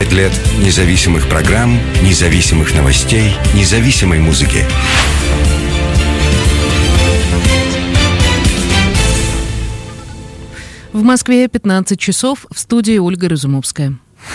25 лет независимых программ, независимых новостей, независимой музыки. В Москве 15 часов, в студии Ольга Разумовская.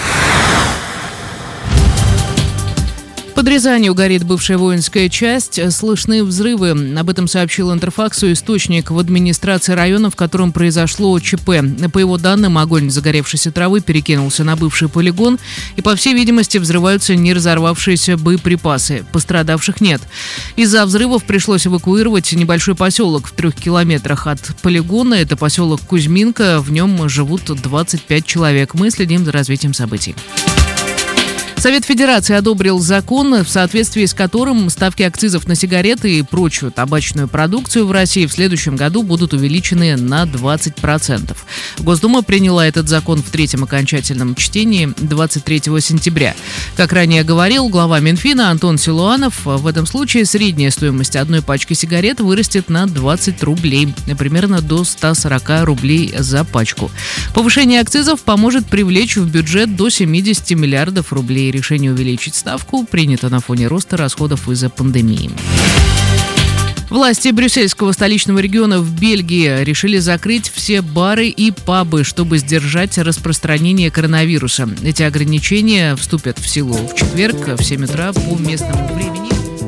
Под Рязанью горит бывшая воинская часть, слышны взрывы. Об этом сообщил Интерфаксу источник в администрации района, в котором произошло ЧП. По его данным, огонь загоревшейся травы перекинулся на бывший полигон, и, по всей видимости, взрываются не разорвавшиеся боеприпасы. Пострадавших нет. Из-за взрывов пришлось эвакуировать небольшой поселок в 3 километрах от полигона. Это поселок Кузьминка, в нем живут 25 человек. Мы следим за развитием событий. Совет Федерации одобрил закон, в соответствии с которым ставки акцизов на сигареты и прочую табачную продукцию в России в следующем году будут увеличены на 20%. Госдума приняла этот закон в третьем окончательном чтении 23 сентября. Как ранее говорил глава Минфина Антон Силуанов, в этом случае средняя стоимость одной пачки сигарет вырастет на 20 рублей, примерно до 140 рублей за пачку. Повышение акцизов поможет привлечь в бюджет до 70 миллиардов рублей. Решение увеличить ставку принято на фоне роста расходов из-за пандемии. Власти брюссельского столичного региона в Бельгии решили закрыть все бары и пабы, чтобы сдержать распространение коронавируса. Эти ограничения вступят в силу в четверг в 7 утра по местному времени.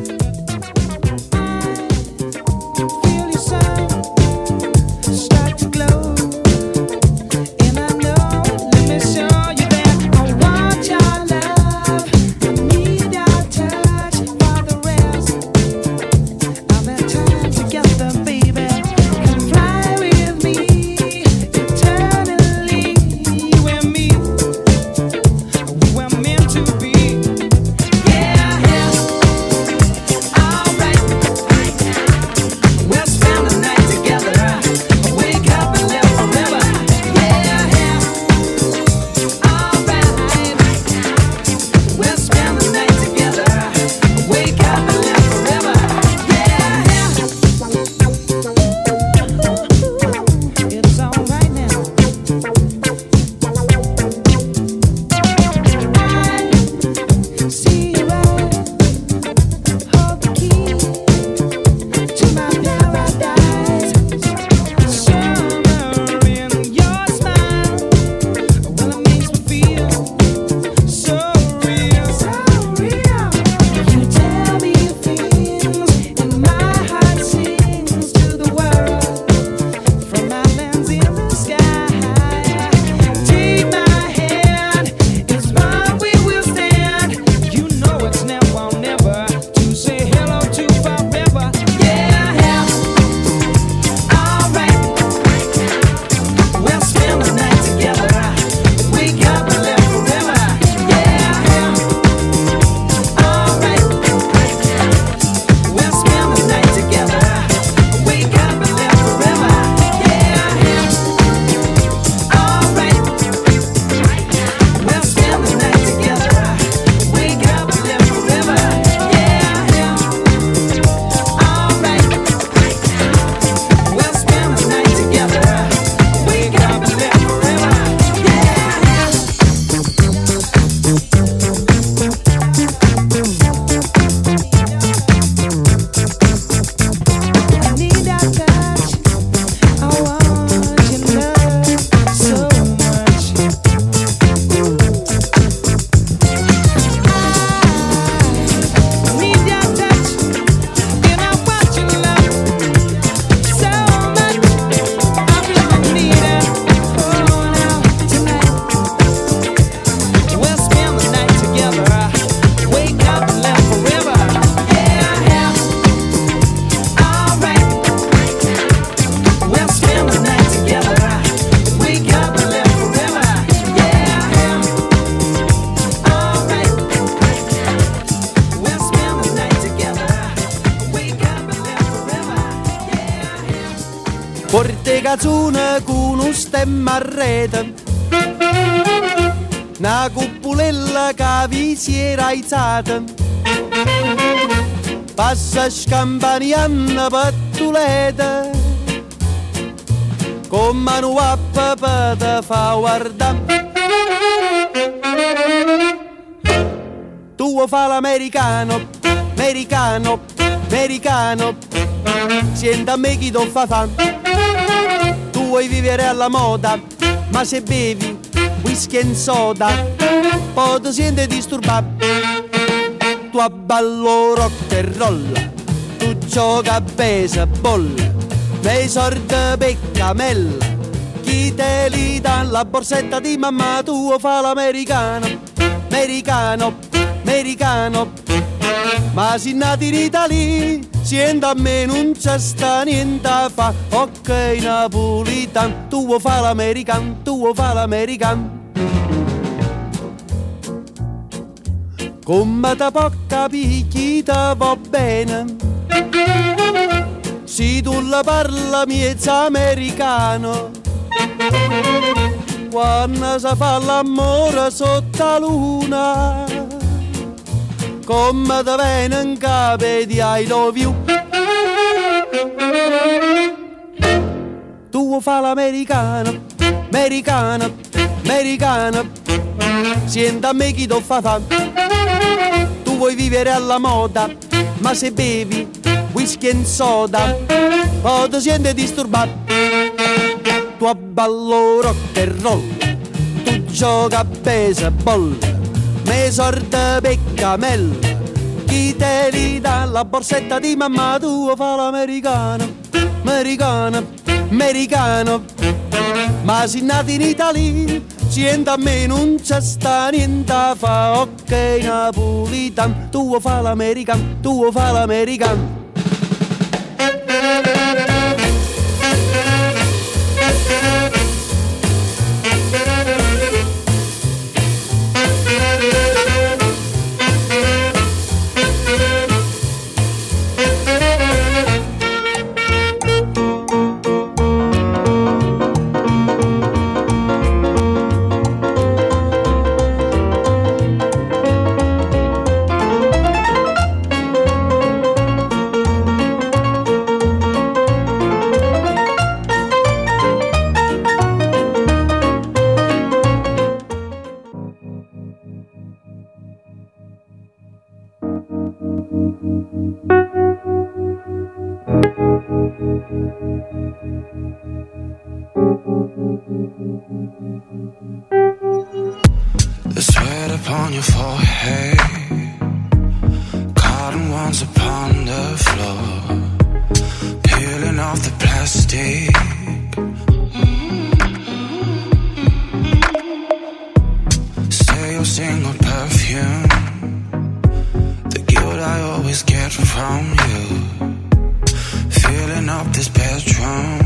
Portegazzone con un stemma a rete, una cupolella che vi si era alzata, passa scampanianna pattuleta, con mano a papà te fa guardare. tu fa l'americano, americano, americano. Senta a me chi tu fa. Tu vuoi vivere alla moda, ma se bevi whisky e soda, poi ti senti disturbato. Tu abballo rock e roll, tu gioca a baseball, nei sordi peccamella, chi te li dà la borsetta di mamma, tu fa l'americano, americano, americano. Ma se nati in Italia, sienta a me non c'è sta niente a fa, ok napolitan, tu fa l'americano, tu fa l'americano. Come te può capire chi te va bene, se tu la parla miezza americano, quando si fa l'amore sotto la luna, come te viene in capo di I love you. Tu fa l'americano, americano, americano. Senta a me chi tu fa. Tu vuoi vivere alla moda, ma se bevi whisky e soda, poi ti senti disturbato. Tu abballo rock e roll, tu gioca a baseball, me sorda peccamella, chi te li dà la borsetta di mamma, tu fa l'americano, americano, americano. Ma se nati in Italia, sienta a me non c'è sta niente a fa, ok napolitan, tu fa l'americano, tu fa l'americano. The sweat upon your forehead, cotton ones upon the floor, peeling off the plastic. Say your single perfume, the guilt I always get from you, filling up this bedroom.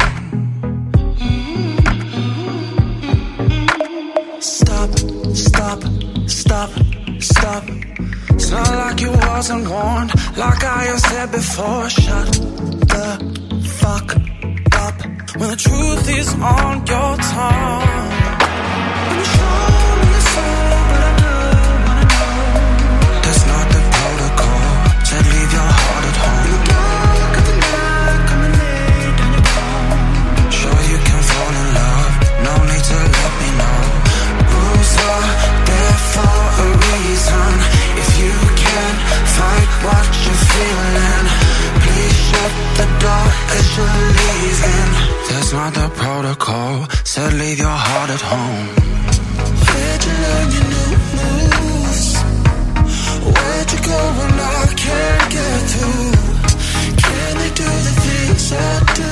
Stop, stop, stop, stop. It's not like you wasn't warned, like I have said before. Shut the fuck up when the truth is on your tongue. When you show me your soul, but I don't wanna know. That's not the protocol. Said leave your heart at home. In the dark of the night, come and lay down your phone. Sure you can fall in love, no need to let me know. Rules are there for a reason. If you can't fight what you're feeling, please shut the door as you're leaving. That's not the protocol. Said leave your heart at home. Where'd you learn your new moves? Where'd you go when I can't get through? Can they do the things I do?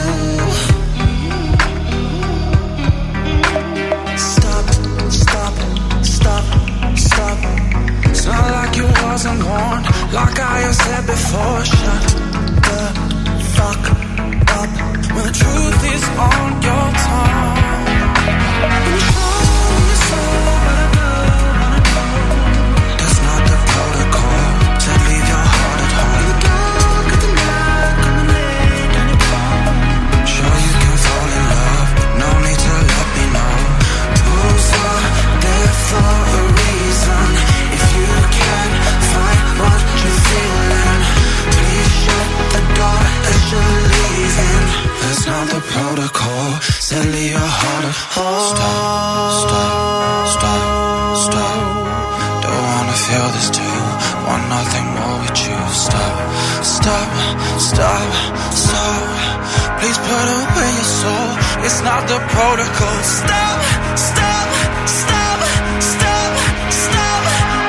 Stop, stop, stop, stop. It's not like you wasn't warned, like I have said before. Shut the fuck up when the truth is on your tongue. You show your soul, but I don't wanna know. That's not the protocol. Said leave your heart at home. In the dark of the night, come and lay down your phone. Sure you can fall in love, no need to let me know. Rules are there for a reason. If you can't find what you're feeling, please shut the door as you're leaving. That's not the protocol. Said leave your heart at home. Stop, stop, stop, stop. Don't wanna feel this too. nothing more with you. Stop, stop, stop, stop. Please put away your soul. It's not the protocol. Stop, stop, stop, stop, stop.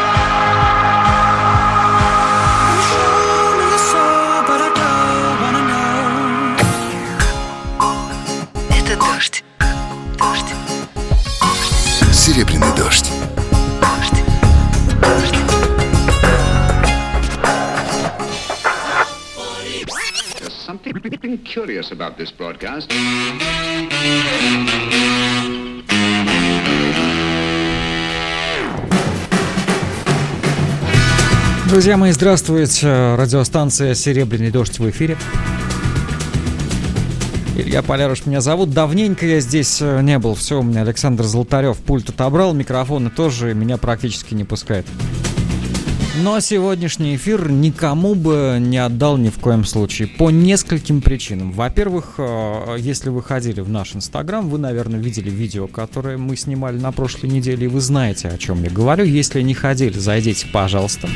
Show me your soul, but I don't wanna know. Это дождь. Дождь. Серебряный дождь. Дождь. Дождь. Something curious about this broadcast. Друзья мои, здравствуйте. Радиостанция «Серебряный дождь» в эфире. Илья Поляруш меня зовут. Давненько я здесь не был. Все, у меня Александр Золотарев пульт отобрал, микрофоны тоже, меня практически не пускает. Но сегодняшний эфир никому бы не отдал ни в коем случае. По нескольким причинам. Во-первых, если вы ходили в наш Инстаграм, вы, наверное, видели видео, которое мы снимали на прошлой неделе, и вы знаете, о чем я говорю. Если не ходили, зайдите, пожалуйста.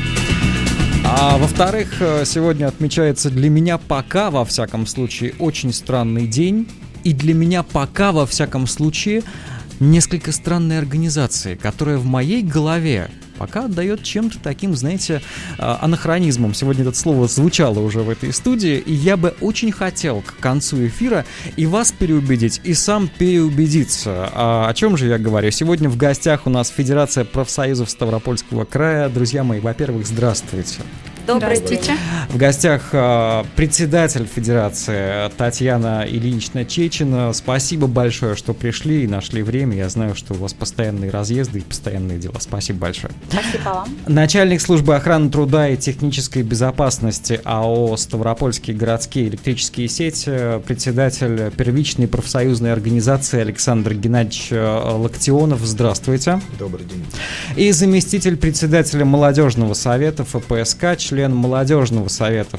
А во-вторых, сегодня отмечается для меня пока, во всяком случае, очень странный день. И для меня пока, во всяком случае, несколько странной организации, которая в моей голове пока отдает чем-то таким, знаете, анахронизмом. Сегодня это слово звучало уже в этой студии, и я бы очень хотел к концу эфира и вас переубедить, и сам переубедиться. О чем же я говорю? Сегодня в гостях у нас Федерация профсоюзов Ставропольского края. Друзья мои, во-первых, здравствуйте. Здравствуйте. В гостях председатель Федерации Татьяна Ильинична Чечина. Спасибо большое, что пришли и нашли время. Я знаю, что у вас постоянные разъезды и постоянные дела. Спасибо большое. Спасибо вам. Начальник службы охраны труда и технической безопасности АО «Ставропольские городские электрические сети», председатель первичной профсоюзной организации Александр Геннадьевич Локтионов. Здравствуйте. Добрый день. И заместитель председателя молодежного совета ФПСК, член молодежного совета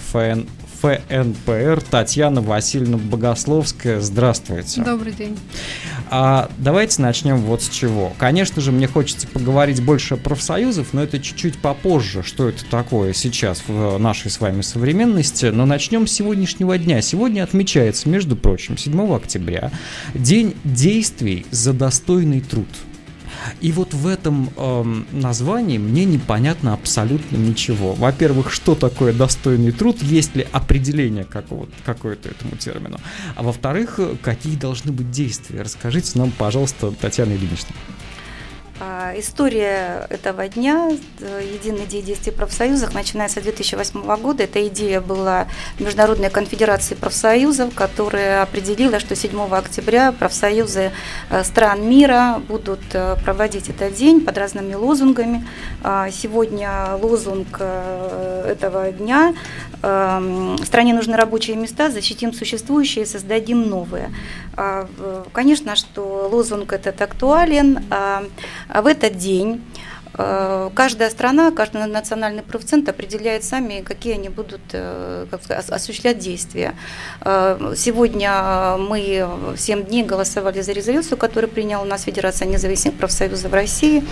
ФНПР Татьяна Васильевна Богословская. Здравствуйте. Добрый день. Давайте начнем вот с чего. Конечно же, мне хочется поговорить больше о профсоюзах, но это чуть-чуть попозже, что это такое сейчас в нашей с вами современности. Но начнем с сегодняшнего дня. Сегодня отмечается, между прочим, 7 октября, День действий за достойный труд. И вот в этом названии мне непонятно абсолютно ничего. Во-первых, что такое достойный труд, есть ли определение какое-то этому термину. А во-вторых, какие должны быть действия. Расскажите нам, пожалуйста, Татьяна Ильинична. История этого дня, единый день действий в профсоюзах, начинается с 2008 года. Эта идея была Международной конфедерации профсоюзов, которая определила, что 7 октября профсоюзы стран мира будут проводить этот день под разными лозунгами. Сегодня лозунг этого дня «Стране нужны рабочие места, защитим существующие, создадим новые». Конечно, что лозунг этот актуален. В этот день каждая страна, каждый национальный профцентр определяет сами, какие они будут осуществлять действия. Сегодня мы 7 дней голосовали за резолюцию, которую приняла у нас Федерация независимых профсоюзов России.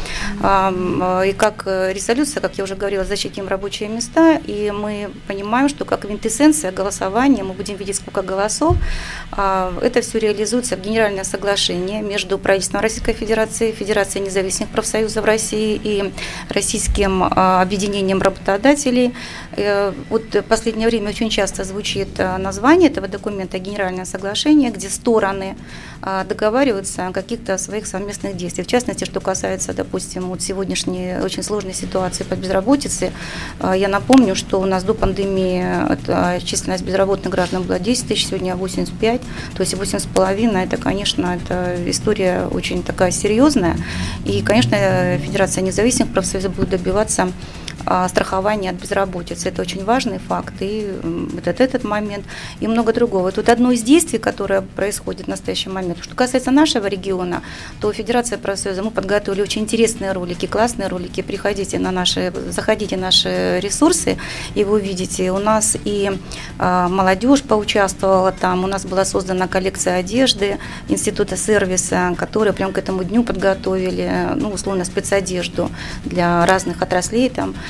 И как резолюция, как я уже говорила, защитим рабочие места. И мы понимаем, что как квинтэссенция голосования, мы будем видеть, сколько голосов. Это все реализуется в генеральное соглашение между правительством Российской Федерации, Федерацией независимых профсоюзов России и Российским объединением работодателей. Вот в последнее время очень часто звучит название этого документа «Генеральное соглашение», где стороны договариваются о каких-то своих совместных действиях. В частности, что касается, допустим, вот сегодняшней очень сложной ситуации по безработице, я напомню, что у нас до пандемии численность безработных граждан была 10 тысяч, сегодня 85, то есть 8,5. Это, конечно, это история очень такая серьезная. И, конечно, Федерация независимых профсоюзов будет добиваться страхования от безработицы. Это очень важный факт. И вот этот момент, и много другого. Тут одно из действий, которое происходит в настоящий момент. Что касается нашего региона, то Федерация профсоюза, мы подготовили очень интересные ролики, классные ролики. Заходите на наши ресурсы, и вы увидите. У нас и молодежь поучаствовала там, у нас была создана коллекция одежды Института сервиса, которые прямо к этому дню подготовили, условно, спецодежду для разных отраслей там.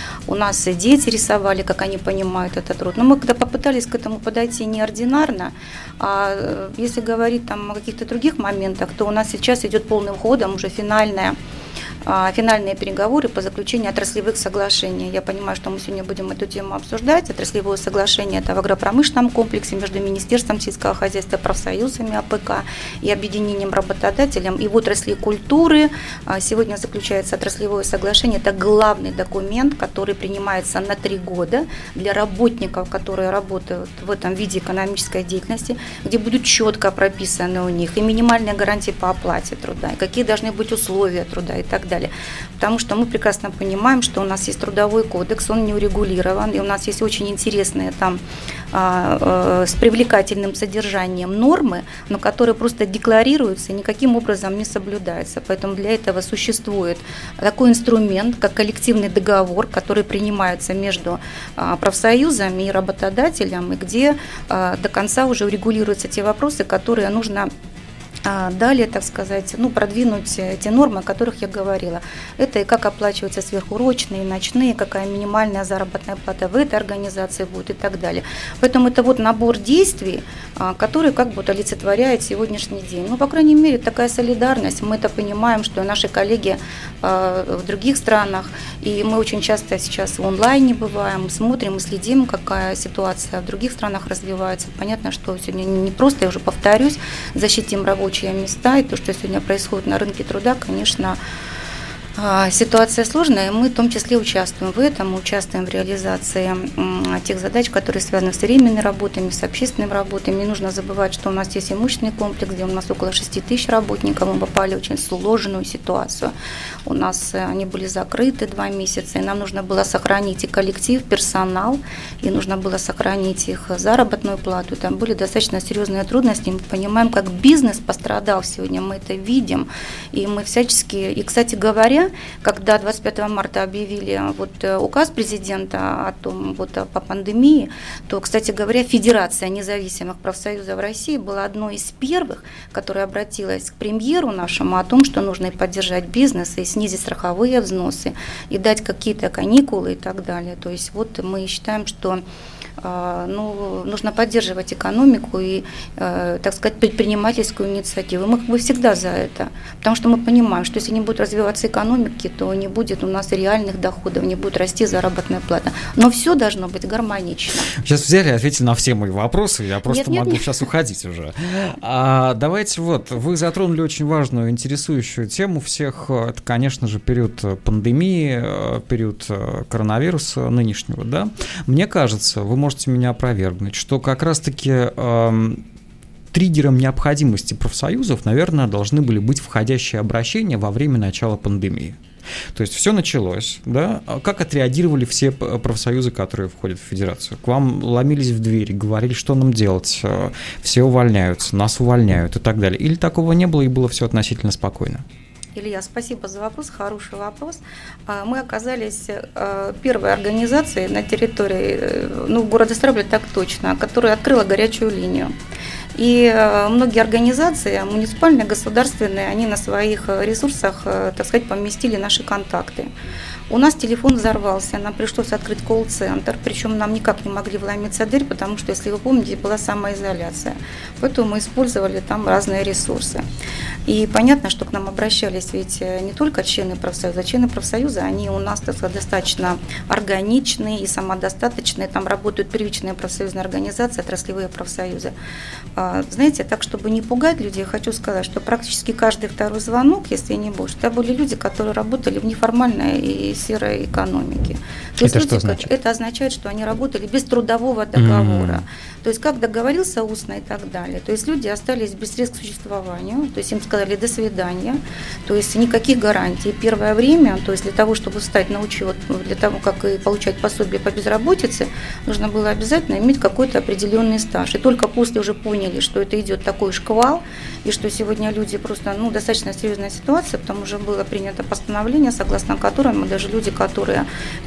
у нас и дети рисовали, как они понимают этот труд. Но мы когда попытались к этому подойти неординарно, а если говорить там о каких-то других моментах, то у нас сейчас идет полным ходом уже финальные переговоры по заключению отраслевых соглашений. Я понимаю, что мы сегодня будем эту тему обсуждать. Отраслевое соглашение – это в агропромышленном комплексе между Министерством сельского хозяйства, профсоюзами АПК и объединением работодателям. И в отрасли культуры сегодня заключается отраслевое соглашение. Это главный документ, который принимается на 3 года для работников, которые работают в этом виде экономической деятельности, где будут четко прописаны у них и минимальные гарантии по оплате труда, и какие должны быть условия труда и так далее. Потому что мы прекрасно понимаем, что у нас есть трудовой кодекс, он не урегулирован, и у нас есть очень интересные там с привлекательным содержанием нормы, но которые просто декларируются и никаким образом не соблюдаются. Поэтому для этого существует такой инструмент, как коллективный договор, который принимается между профсоюзами и работодателем, и где до конца уже урегулируются те вопросы, которые нужно далее, так сказать, продвинуть те нормы, о которых я говорила. Это и как оплачиваются сверхурочные, ночные, какая минимальная заработная плата в этой организации будет и так далее. Поэтому это вот набор действий, который как бы олицетворяет сегодняшний день. По крайней мере, такая солидарность. Мы это понимаем, что наши коллеги в других странах, и мы очень часто сейчас в онлайне бываем, смотрим и следим, какая ситуация в других странах развивается. Понятно, что сегодня не просто, я уже повторюсь, защитим рабочих места, и то, что сегодня происходит на рынке труда, конечно, ситуация сложная, и мы в том числе участвуем в этом, участвуем в реализации тех задач, которые связаны с временными работами, с общественными работами. Не нужно забывать, что у нас есть имущественный комплекс, где у нас около 6 тысяч работников, мы попали в очень сложную ситуацию. У нас они были закрыты 2 месяца, и нам нужно было сохранить и коллектив, персонал, и нужно было сохранить их заработную плату. Там были достаточно серьезные трудности, мы понимаем, как бизнес пострадал сегодня, мы это видим, и мы всячески, и, кстати говоря, когда 25 марта объявили указ президента о том, по пандемии, то, кстати говоря, Федерация независимых профсоюзов России была одной из первых, которая обратилась к премьеру нашему о том, что нужно и поддержать бизнес, и снизить страховые взносы, и дать какие-то каникулы и так далее. То есть мы считаем, что нужно поддерживать экономику и, так сказать, предпринимательскую инициативу. Мы всегда за это, потому что мы понимаем, что если не будет развиваться экономики, то не будет у нас реальных доходов, не будет расти заработная плата. Но все должно быть гармонично. Сейчас взяли и ответили на все мои вопросы, я просто могу сейчас уходить уже. Давайте вы затронули очень важную, интересующую тему всех. Это, конечно же, период пандемии, период коронавируса нынешнего, да? Мне кажется, вы можете меня опровергнуть, что как раз-таки триггером необходимости профсоюзов, наверное, должны были быть входящие обращения во время начала пандемии. То есть все началось, да? Как отреагировали все профсоюзы, которые входят в федерацию? К вам ломились в двери, говорили, что нам делать, все увольняются, нас увольняют и так далее. Или такого не было и было все относительно спокойно? Илья, спасибо за вопрос, хороший вопрос. Мы оказались первой организацией на территории города Ставрополя, так точно, которая открыла горячую линию. И многие организации, муниципальные, государственные, они на своих ресурсах, так сказать, поместили наши контакты. У нас телефон взорвался, нам пришлось открыть колл-центр, причем нам никак не могли вломиться в дверь, потому что, если вы помните, была самоизоляция. Поэтому мы использовали там разные ресурсы. И понятно, что к нам обращались ведь не только члены профсоюза, они у нас, так сказать, достаточно органичные и самодостаточные, там работают первичные профсоюзные организации, отраслевые профсоюзы. Знаете, так, чтобы не пугать людей, хочу сказать, что практически каждый второй звонок, если не больше, это были люди, которые работали в неформальной и серой экономике. То есть что значит? Это означает, что они работали без трудового договора. То есть как договорился устно и так далее. То есть люди остались без средств к существованию, то есть им сказали «до свидания», то есть никаких гарантий. Первое время, то есть для того, чтобы встать на учет, для того, как и получать пособие по безработице, нужно было обязательно иметь какой-то определенный стаж. И только после уже поняли, что это идет такой шквал, и что сегодня люди просто, достаточно серьезная ситуация, потому что было принято постановление, согласно которому даже люди, которые не работают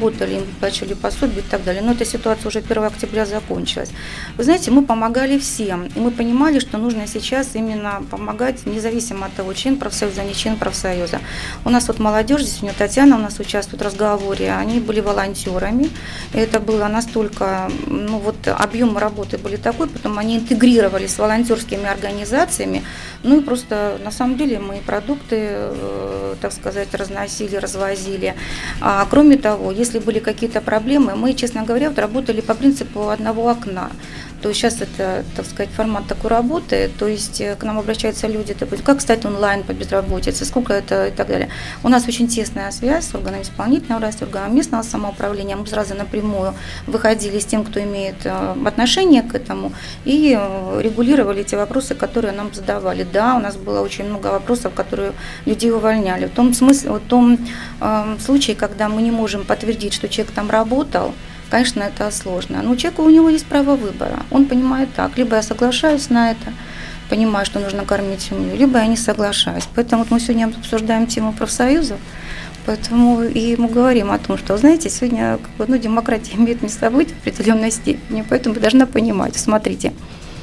работали, им выплачивали пособие и так далее. Но эта ситуация уже 1 октября закончилась. Вы знаете, мы помогали всем, и мы понимали, что нужно сейчас именно помогать, независимо от того, член профсоюза, не член профсоюза. У нас вот молодежь, здесь у нее Татьяна у нас участвует в разговоре, они были волонтерами, это было настолько, объем работы были такой, потом они интегрировались с волонтерскими организациями, и просто на самом деле мы продукты, так сказать, разносили, развозили. А кроме того, если были какие-то проблемы, мы, честно говоря, работали по принципу одного окна. То есть сейчас это, так сказать, формат такой работы, то есть к нам обращаются люди, как стать онлайн по безработице, сколько это и так далее. У нас очень тесная связь с органами исполнительной власти, органами местного самоуправления. Мы сразу напрямую выходили с тем, кто имеет отношение к этому, и регулировали те вопросы, которые нам задавали. Да, у нас было очень много вопросов, которые людей увольняли. В том случае, когда мы не можем подтвердить, что человек там работал, конечно, это сложно. Но у него есть право выбора. Он понимает так, либо я соглашаюсь на это, понимаю, что нужно кормить семью, либо я не соглашаюсь. Поэтому мы сегодня обсуждаем тему профсоюзов, поэтому и мы говорим о том, что, знаете, сегодня демократия имеет место быть в определенной степени, поэтому вы должны понимать, смотрите,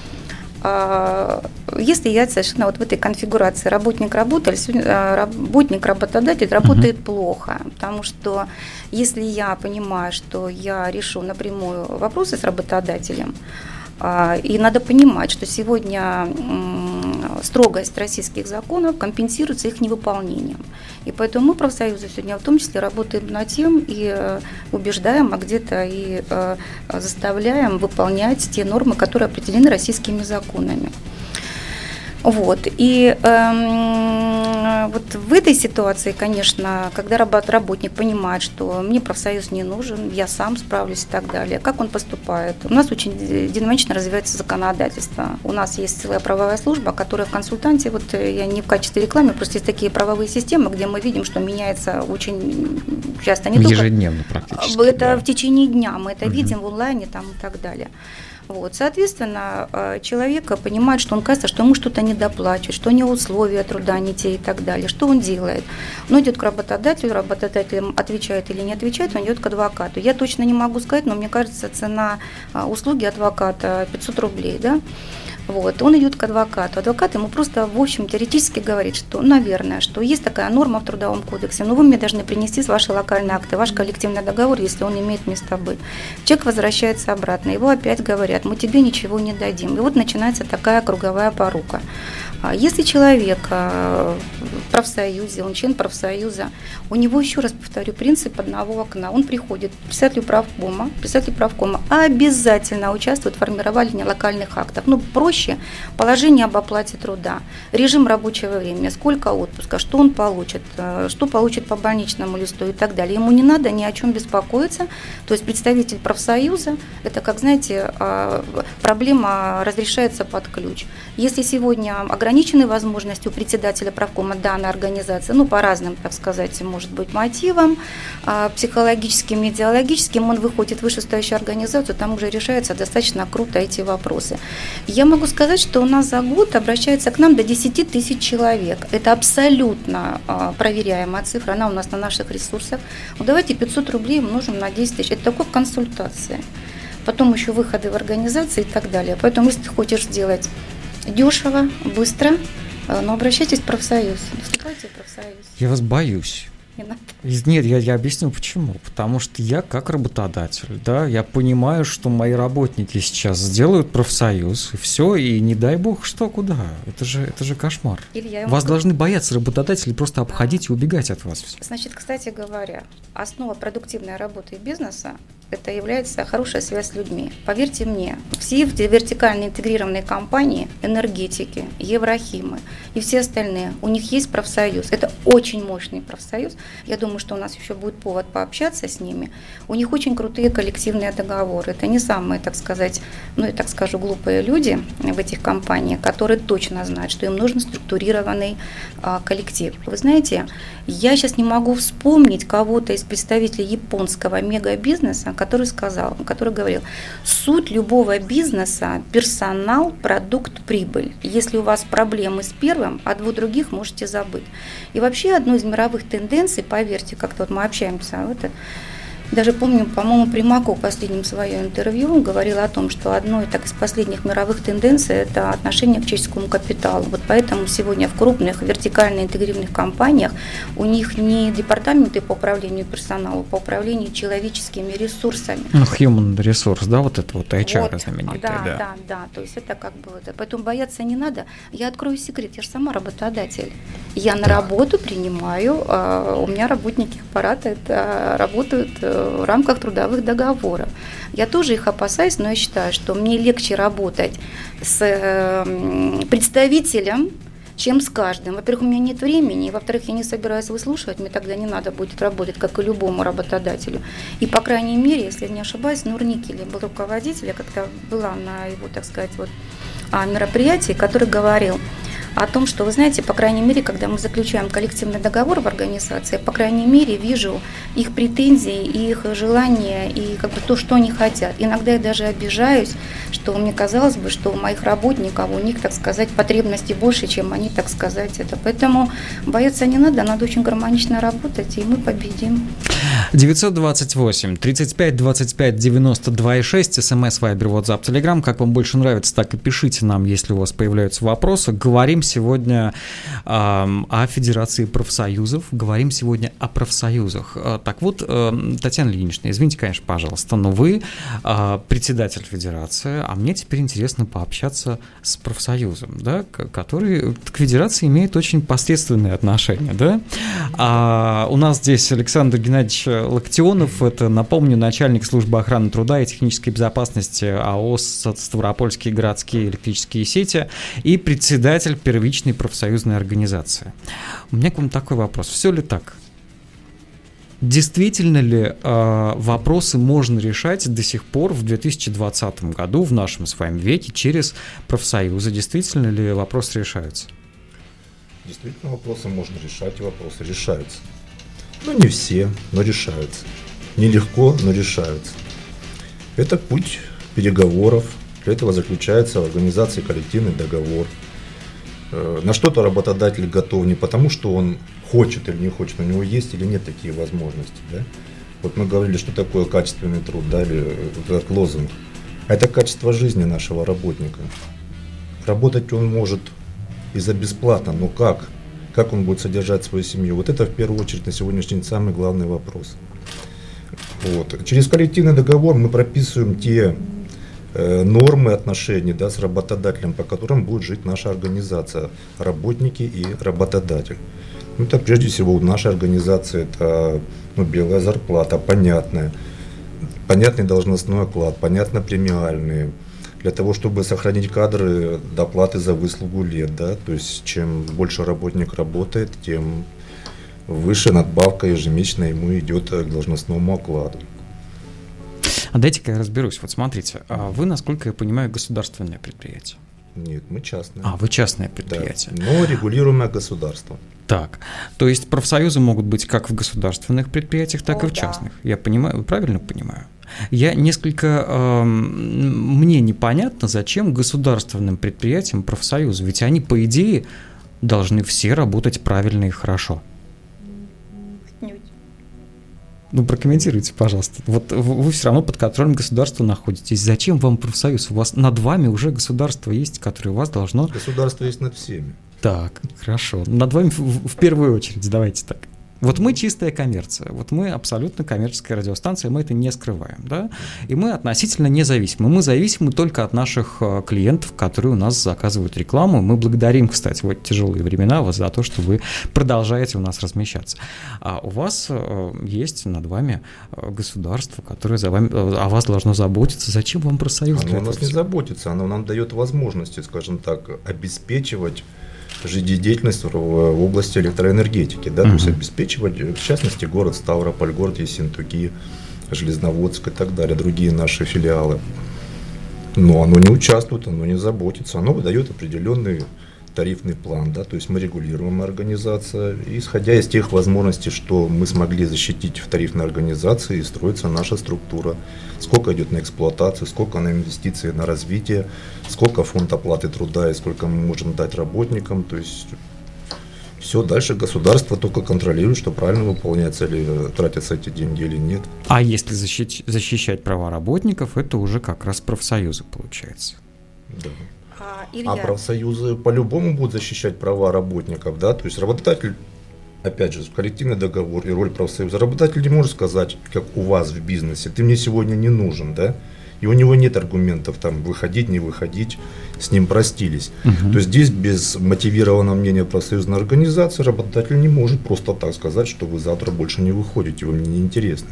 если я совершенно в этой конфигурации работник-работодатель работает плохо, потому что если я понимаю, что я решу напрямую вопросы с работодателем, и надо понимать, что сегодня строгость российских законов компенсируется их невыполнением. И поэтому мы, профсоюзы, сегодня в том числе работаем над тем и убеждаем, а где-то и заставляем выполнять те нормы, которые определены российскими законами. И в этой ситуации, конечно, когда работник понимает, что мне профсоюз не нужен, я сам справлюсь и так далее, как он поступает? У нас очень динамично развивается законодательство. У нас есть целая правовая служба, которая в консультанте, я не в качестве рекламы, просто есть такие правовые системы, где мы видим, что меняется очень часто. Ежедневно практически. Это в течение дня, мы это видим в онлайне и так далее. Соответственно, человек понимает, что он кажется, что ему что-то недоплачивают, что у него условия труда не те и так далее. Что он делает? Он идет к работодателю, работодатель отвечает или не отвечает, он идет к адвокату. Я точно не могу сказать, но мне кажется, цена услуги адвоката 500 рублей, да? Он идет к адвокату. Адвокат ему просто, в общем, теоретически говорит, что, наверное, что есть такая норма в Трудовом кодексе, но вы мне должны принести ваши локальные акты, ваш коллективный договор, если он имеет место быть. Человек возвращается обратно, его опять говорят, мы тебе ничего не дадим. И начинается такая круговая порука. Если человек в профсоюзе, он член профсоюза, у него, еще раз повторю, принцип одного окна. Он приходит к председателю правкома обязательно участвует в формировании локальных актов. Проще положение об оплате труда, режим рабочего времени, сколько отпуска, что он получит, что получит по больничному листу и так далее. Ему не надо ни о чем беспокоиться. То есть представитель профсоюза, это, как знаете, проблема разрешается под ключ. Если сегодня ограничены возможности у председателя правкома данной организации, по разным, так сказать, может быть, мотивам, психологическим, идеологическим, он выходит в вышестоящую организацию, там уже решаются достаточно круто эти вопросы. Я могу сказать, что у нас за год обращается к нам до 10 тысяч человек. Это абсолютно проверяемая цифра, она у нас на наших ресурсах. Давайте 500 рублей умножим на 10 тысяч. Это такое в консультации. Потом еще выходы в организации и так далее. Поэтому, если ты хочешь сделать дешево, быстро, но обращайтесь в профсоюз. Вступайте в профсоюз. Я вас боюсь. Нет, я объясню почему. Потому что я как работодатель, я понимаю, что мои работники сейчас сделают профсоюз, и все, и не дай бог что, куда. Это же кошмар. Вас должны бояться работодатели, просто обходить и убегать от вас. Значит, кстати говоря, основа продуктивной работы и бизнеса – это является хорошая связь с людьми. Поверьте мне, все вертикально интегрированные компании, энергетики, Еврохимы и все остальные, у них есть профсоюз. Это очень мощный профсоюз. Я думаю, что у нас еще будет повод пообщаться с ними. У них очень крутые коллективные договоры. Это не самые, так сказать, я так скажу, глупые люди в этих компаниях, которые точно знают, что им нужен структурированный коллектив. Вы знаете, я сейчас не могу вспомнить кого-то из представителей японского мегабизнеса, который говорил, суть любого бизнеса – персонал, продукт, прибыль. Если у вас проблемы с первым, о двух других можете забыть. И вообще одну из мировых тенденций, поверьте, как-то мы общаемся, Даже помню, по-моему, Примаков в последнем своем интервью говорил о том, что одной из последних мировых тенденций – это отношение к человеческому капиталу. Вот поэтому сегодня в крупных вертикально интегрированных компаниях у них не департаменты по управлению персоналом, по управлению человеческими ресурсами. Human resource, да, вот это вот HR вот, знаменитый. Да, то есть это как бы вот. Поэтому бояться не надо. Я открою секрет, я же сама работодатель. Я на работу принимаю, у меня работники аппарата работают в рамках трудовых договоров. Я тоже их опасаюсь, но я считаю, что мне легче работать с представителем, чем с каждым. Во-первых, у меня нет времени, и, во-вторых, я не собираюсь выслушивать, мне тогда не надо будет работать, как и любому работодателю. И, по крайней мере, если я не ошибаюсь, Нур Никель был руководителем, я как-то была на его, так сказать, мероприятии, который говорил о том, что, вы знаете, по крайней мере, когда мы заключаем коллективный договор в организации, по крайней мере, вижу их претензии, их желания и как бы то, что они хотят. Иногда я даже обижаюсь, что мне казалось бы, что у моих работников, у них, так сказать, потребностей больше, чем они, так сказать, это. Поэтому бояться не надо очень гармонично работать, и мы победим. 928 35 25 92 6, смс, вайбер, WhatsApp, Telegram. Как вам больше нравится, так и пишите нам, если у вас появляются вопросы. Говорим сегодня о Федерации профсоюзов, говорим сегодня о профсоюзах. Так вот, Татьяна Ильинична, извините, конечно, пожалуйста, но вы председатель Федерации, а мне теперь интересно пообщаться с профсоюзом, да, который к Федерации имеет очень посредственные отношения, да. У нас здесь Александр Геннадьевич Локтионов, это, напомню, начальник службы охраны труда и технической безопасности АО «Ставропольские городские электрические сети» и председатель первичной профсоюзной организации. У меня к вам такой вопрос. Все ли так? Действительно ли вопросы можно решать до сих пор в 2020 году, в нашем с вами веке, через профсоюзы? Действительно ли вопросы решаются? Действительно, вопросы можно решать, и вопросы решаются. Не все, но решаются. Нелегко, но решаются. Это путь переговоров. Для этого заключается в организации коллективный договор. На что-то работодатель готов не потому, что он хочет или не хочет, у него есть или нет такие возможности. Да? Вот мы говорили, что такое качественный труд, да, или этот лозунг. Это качество жизни нашего работника. Работать он может и за бесплатно, но как? Как он будет содержать свою семью? Вот это в первую очередь на сегодняшний день самый главный вопрос. Вот. Через коллективный договор мы прописываем те нормы отношений, да, с работодателем, по которым будет жить наша организация, работники и работодатель. Это прежде всего в нашей организации это белая зарплата, понятная, понятный должностной оклад, понятно премиальные. Для того, чтобы сохранить кадры, доплаты за выслугу лет, да, то есть чем больше работник работает, тем выше надбавка ежемесячно ему идет к должностному окладу. А дайте-ка я разберусь. Вот смотрите, вы, насколько я понимаю, государственное предприятие. Нет, мы частное. Вы частное предприятие. Да, но регулируемое государством. Так, то есть профсоюзы могут быть как в государственных предприятиях, так и в частных. Я понимаю, правильно понимаю? Я несколько, мне непонятно, зачем государственным предприятиям профсоюзы, ведь они, по идее, должны все работать правильно и хорошо. Прокомментируйте, пожалуйста. Вот вы все равно под контролем государства находитесь. Зачем вам профсоюз? У вас над вами уже государство есть, которое у вас должно... Государство есть над всеми. Так, хорошо. Над вами в первую очередь, давайте так. Вот мы чистая коммерция, вот мы абсолютно коммерческая радиостанция, мы это не скрываем, да, и мы относительно независимы. Мы зависимы только от наших клиентов, которые у нас заказывают рекламу. Мы благодарим, кстати, в эти тяжелые времена вас за то, что вы продолжаете у нас размещаться. А у вас есть над вами государство, которое за вами, о вас должно заботиться. Зачем вам профсоюз? Оно о нас не заботится, оно нам дает возможности, скажем так, обеспечивать жизнедеятельность в области электроэнергетики, да, то есть обеспечивать, в частности, город Ставрополь, город Ессентуки, Железноводск и так далее, другие наши филиалы. Но оно не участвует, оно не заботится, оно выдает определенный тарифный план, да, то есть мы регулируемая организация, и исходя из тех возможностей, что мы смогли защитить в тарифной организации, строится наша структура. Сколько идет на эксплуатацию, сколько на инвестиции, на развитие, сколько фонд оплаты труда и сколько мы можем дать работникам, то есть Все, дальше государство только контролирует, что правильно выполняется или тратятся эти деньги или нет. А если защищать права работников, это уже как раз профсоюзы получается. Да. Илья. А профсоюзы по-любому будут защищать права работников, да, то есть работодатель, опять же, коллективный договор и роль профсоюза. Работодатель не может сказать, как у вас в бизнесе, ты мне сегодня не нужен, да, и у него нет аргументов там выходить, не выходить, с ним простились. То есть здесь без мотивированного мнения профсоюзной организации работодатель не может просто так сказать, что вы завтра больше не выходите, вы мне не интересны.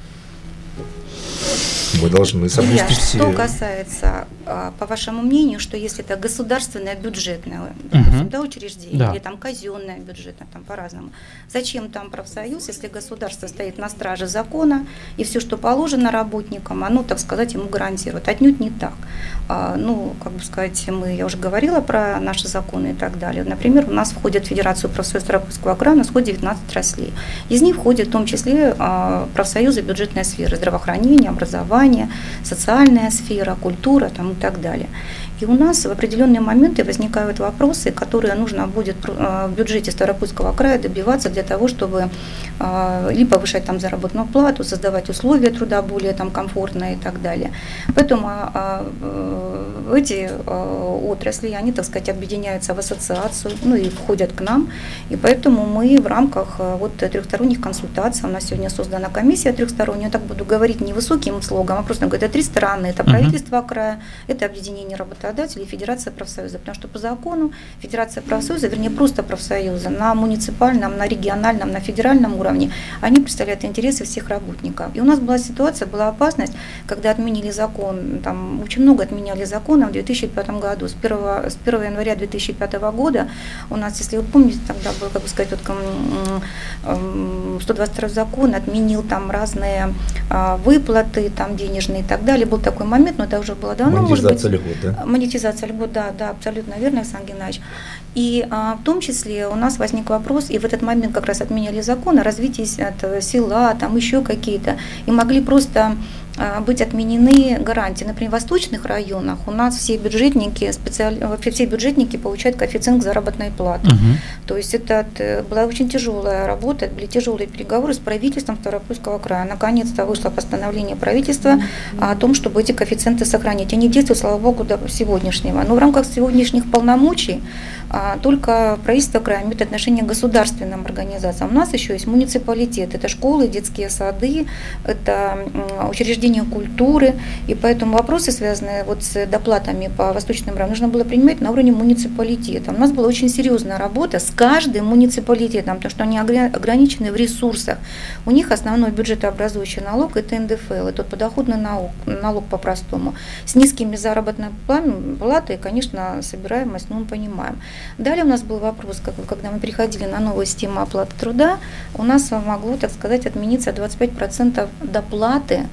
Мы должны соблюсти все. Что касается, по вашему мнению, что если это государственное бюджетное, допустим, да, учреждение, или там казенное бюджетное, там по-разному, зачем там профсоюз, если государство стоит на страже закона, и все, что положено работникам, оно, так сказать, ему гарантирует? Отнюдь не так. Ну, как бы сказать, я уже говорила про наши законы и так далее. Например, у нас входит в Федерацию профсоюзов Ставропольского края, у нас входит 19 отраслей. Из них входят в том числе профсоюзы бюджетной сферы, здравоохранения, образования, социальная сфера, культура там, и так далее. И у нас в определенные моменты возникают вопросы, которые нужно будет в бюджете Ставропольского края добиваться для того, чтобы либо повышать там заработную плату, создавать условия труда более там комфортные и так далее. Поэтому эти отрасли, они, так сказать, объединяются в ассоциацию, ну и входят к нам. И поэтому мы в рамках вот трехсторонних консультаций, у нас сегодня создана комиссия трехсторонняя, я так буду говорить не высоким слогом, а просто говорить, это 3 стороны, это правительство края, это объединение работодателей и Федерация профсоюза. Потому что по закону Федерация профсоюза, вернее просто профсоюза, на муниципальном, на региональном, на федеральном уровне, они представляют интересы всех работников. И у нас была ситуация, была опасность, когда отменили закон, там очень много отменяли законов в 2005 году. С 1 января 2005 года у нас, если вы помните, тогда был, как бы сказать, вот, 122 закон отменил там разные выплаты, там денежные и так далее. Был такой момент, но это уже было давно. Монетизация льгот, да? Монетизация льгот, да, абсолютно верно, Александр Геннадьевич. И в том числе у нас возник вопрос, и в этот момент как раз отменяли закон о развитии села, там еще какие-то, и могли просто быть отменены гарантии. Например, в восточных районах у нас все бюджетники, вообще все бюджетники получают коэффициент к заработной плате. То есть это была очень тяжелая работа, были тяжелые переговоры с правительством Ставропольского края. Наконец-то вышло постановление правительства о том, чтобы эти коэффициенты сохранить. Они действуют, слава богу, до сегодняшнего. Но в рамках сегодняшних полномочий только правительство края имеет отношение к государственным организациям. У нас еще есть муниципалитет, это школы, детские сады, это учреждения культуры, и поэтому вопросы, связанные вот с доплатами по восточным районам, нужно было принимать на уровне муниципалитета. У нас была очень серьезная работа с каждым муниципалитетом, потому что они ограничены в ресурсах. У них основной бюджетообразующий налог – это НДФЛ, это подоходный налог по-простому. С низкими заработными платами, конечно, собираемость, мы понимаем. Далее у нас был вопрос, когда мы переходили на новую систему оплаты труда, у нас могло, так сказать, отмениться 25% доплаты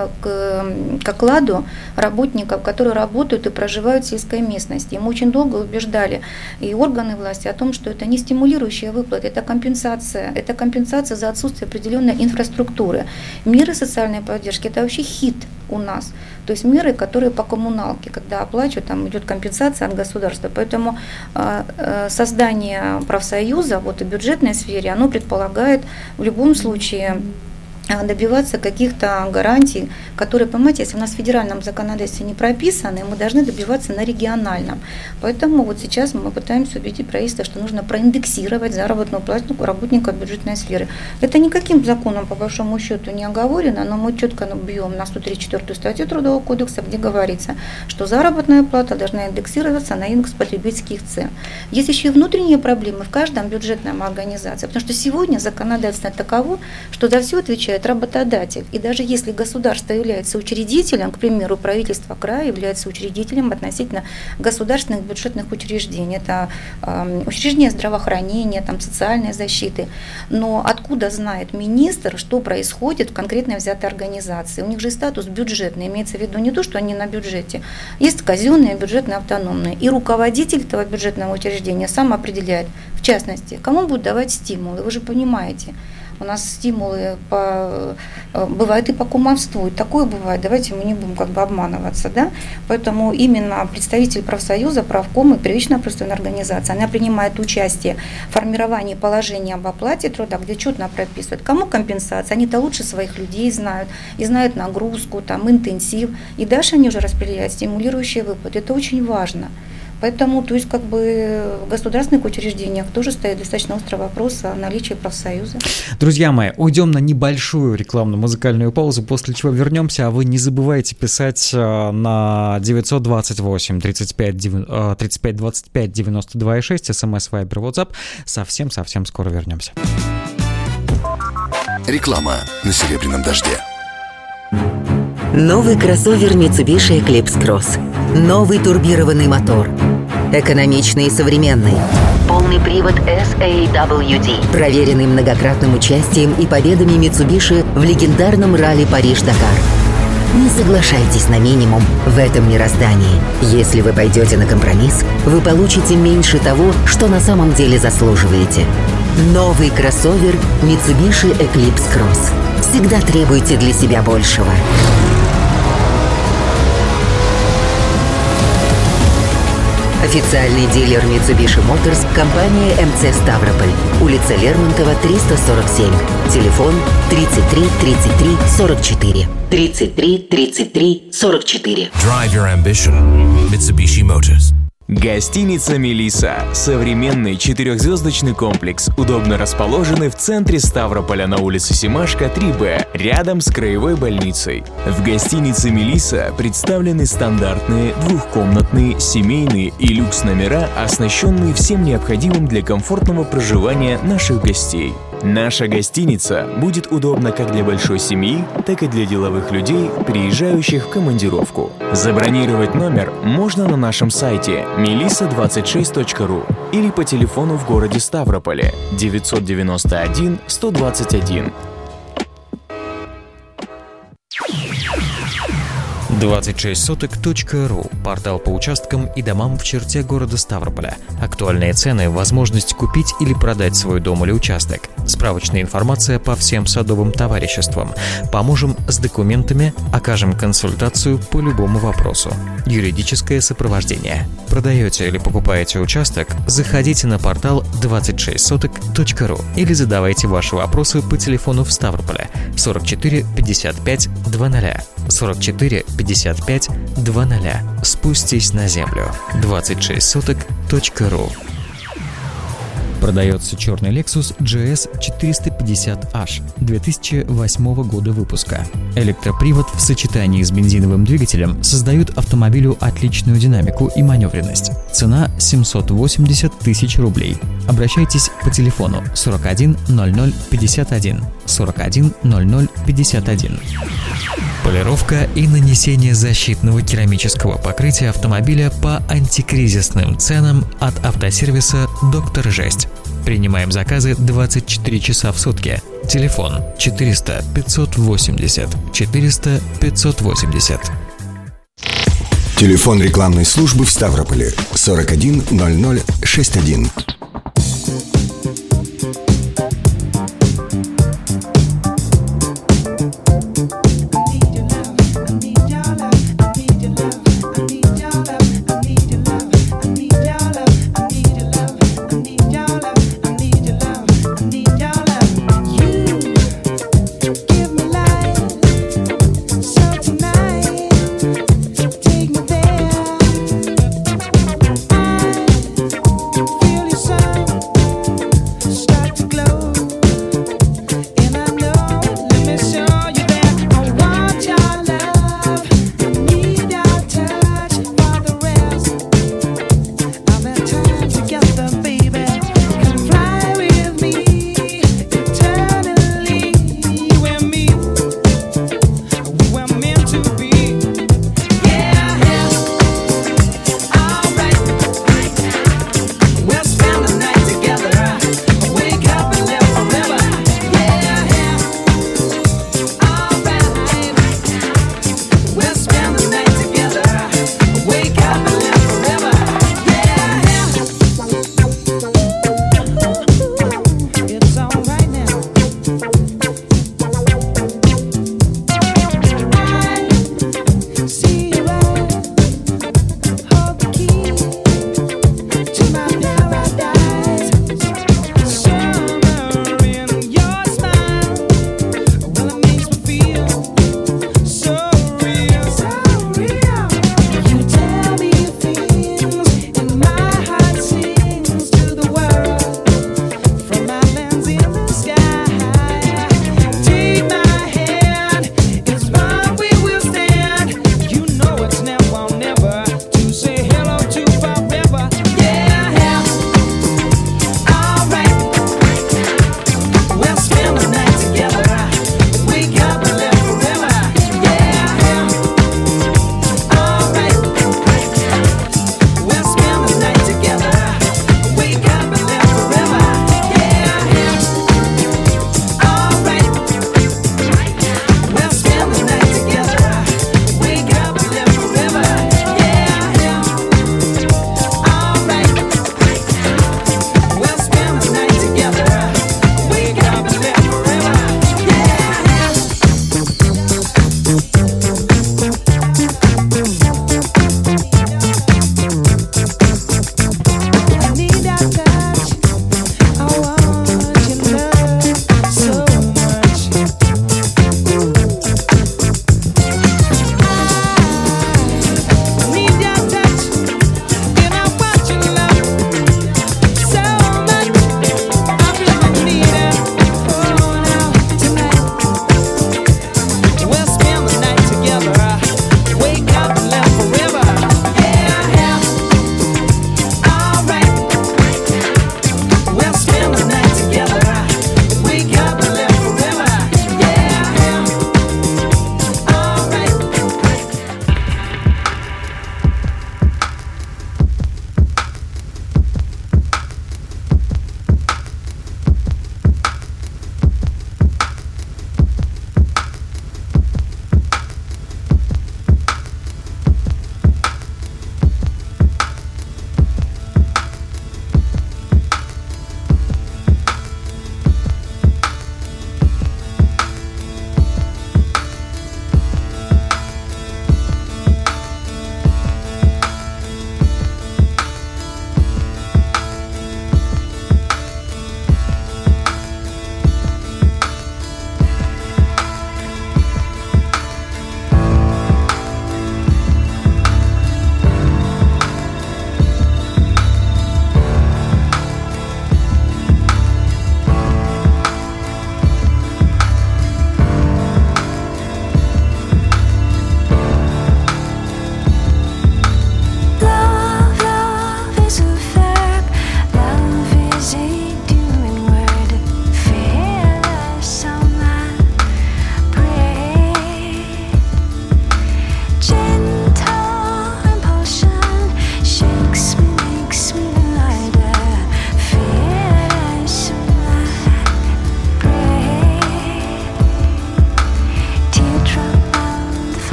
к окладу работников, которые работают и проживают в сельской местности. И мы очень долго убеждали и органы власти о том, что это не стимулирующая выплата, это компенсация за отсутствие определенной инфраструктуры. Меры социальной поддержки – это вообще хит у нас. То есть меры, которые по коммуналке, когда оплачивают, там идет компенсация от государства. Поэтому создание профсоюза вот, в бюджетной сфере, оно предполагает в любом случае добиваться каких-то гарантий, которые, понимаете, если у нас в федеральном законодательстве не прописаны, мы должны добиваться на региональном. Поэтому вот сейчас мы пытаемся убедить правительство, что нужно проиндексировать заработную плату работников бюджетной сферы. Это никаким законом, по большому счету, не оговорено, но мы четко бьем на 134 статью Трудового кодекса, где говорится, что заработная плата должна индексироваться на индекс потребительских цен. Есть еще и внутренние проблемы в каждом бюджетном организации, потому что сегодня законодательство таково, что за все отвечает работодатель. И даже если государство является учредителем, к примеру, правительство края является учредителем относительно государственных бюджетных учреждений, это учреждения здравоохранения, там, социальной защиты. Но откуда знает министр, что происходит в конкретной взятой организации? У них же статус бюджетный, имеется в виду не то, что они на бюджете. Есть казенные, бюджетные, автономные. И руководитель этого бюджетного учреждения сам определяет, в частности, кому будет давать стимулы. Вы же понимаете, У нас стимулы бывают и по кумовству, и такое бывает. Давайте мы не будем обманываться, да? Поэтому именно представитель профсоюза, правком и первичная профсоюзная организация, она принимает участие в формировании положения об оплате труда, где четко прописывают, кому компенсация. Они-то лучше своих людей знают, и знают нагрузку, интенсив. И дальше они уже распределяют стимулирующие выплаты. Это очень важно. Поэтому, то есть, в государственных учреждениях тоже стоит достаточно острый вопрос о наличии профсоюза. Друзья мои, уйдем на небольшую рекламную музыкальную паузу, после чего вернемся, а вы не забывайте писать на 928 35 25 92,6, смс, вайбер, WhatsApp. Совсем скоро вернемся. Реклама на «Серебряном дожде». Новый кроссовер Mitsubishi Eclipse Cross. Новый турбированный мотор. Экономичный и современный. Полный привод SAWD. Проверенный многократным участием и победами Mitsubishi в легендарном ралли Париж-Дакар. Не соглашайтесь на минимум в этом мироздании. Если вы пойдете на компромисс, вы получите меньше того, что на самом деле заслуживаете. Новый кроссовер Mitsubishi Eclipse Cross. Всегда требуйте для себя большего. Официальный дилер Mitsubishi Motors, компания МЦ Ставрополь. Улица Лермонтова, 347. Телефон 33 33 44. 33 33 44. Drive your ambition. Mitsubishi Motors. Гостиница «Мелисса» – современный 4-звездочный комплекс, удобно расположенный в центре Ставрополя на улице Семашко, 3Б, рядом с краевой больницей. В гостинице «Мелисса» представлены стандартные, двухкомнатные, семейные и люкс-номера, оснащенные всем необходимым для комфортного проживания наших гостей. Наша гостиница будет удобна как для большой семьи, так и для деловых людей, приезжающих в командировку. Забронировать номер можно на нашем сайте melissa26.ru или по телефону в городе Ставрополе 991 121. 26sotок.ру – портал по участкам и домам в черте города Ставрополя. Актуальные цены, возможность купить или продать свой дом или участок. Справочная информация по всем садовым товариществам. Поможем с документами, окажем консультацию по любому вопросу. Юридическое сопровождение. Продаете или покупаете участок? Заходите на портал 26sotок.ру или задавайте ваши вопросы по телефону в Ставрополе 44 55 00. 44 55 00. Спустись на землю. 26sotок.ру. Продается черный Lexus GS 450H 2008 года выпуска. Электропривод в сочетании с бензиновым двигателем создают автомобилю отличную динамику и маневренность. Цена 780 тысяч рублей. Обращайтесь по телефону 41 00 51 41 00 51. Полировка и нанесение защитного керамического покрытия автомобиля по антикризисным ценам от автосервиса «Доктор Жесть». Принимаем заказы 24 часа в сутки. Телефон 400 580 400 580. Телефон рекламной службы в Ставрополе 41 00 61. Feel you so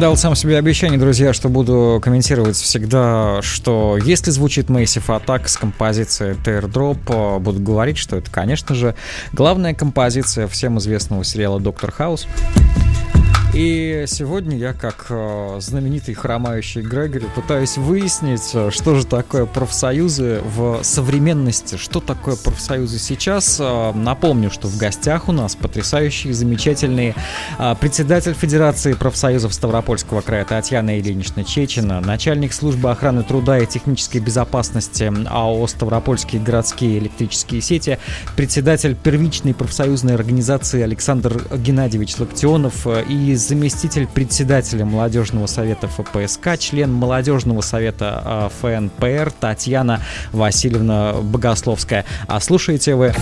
Дал сам себе обещание, друзья, что буду комментировать всегда, что если звучит Massive Attack с композицией Teardrop, буду говорить, что это, конечно же, главная композиция всем известного сериала «Доктор Хаус». И сегодня я, как знаменитый хромающий Грегори, пытаюсь выяснить, что же такое профсоюзы в современности, что такое профсоюзы сейчас. Напомню, что в гостях у нас потрясающие, замечательные председатель Федерации профсоюзов Ставропольского края Татьяна Ильинична Чечина, начальник службы охраны труда и технической безопасности АО «Ставропольские городские электрические сети», председатель первичной профсоюзной организации Александр Геннадьевич Локтионов и заместитель председателя молодежного совета ФПСК, член молодежного совета ФНПР Татьяна Васильевна Богословская. А слушаете вы...